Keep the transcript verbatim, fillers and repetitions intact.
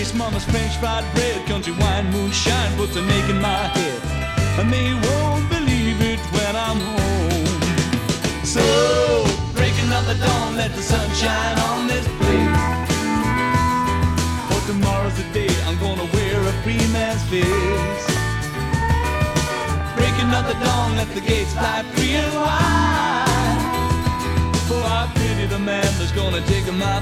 Kiss mama's French fried bread, country wine, moonshine puts an ache in my head, and they won't believe it when I'm home. So, breaking up the dawn, let the sun shine on this place. For tomorrow's the day I'm gonna wear a free man's face. Breaking up the dawn, let the gates fly free and wide. For I pity the man that's gonna take my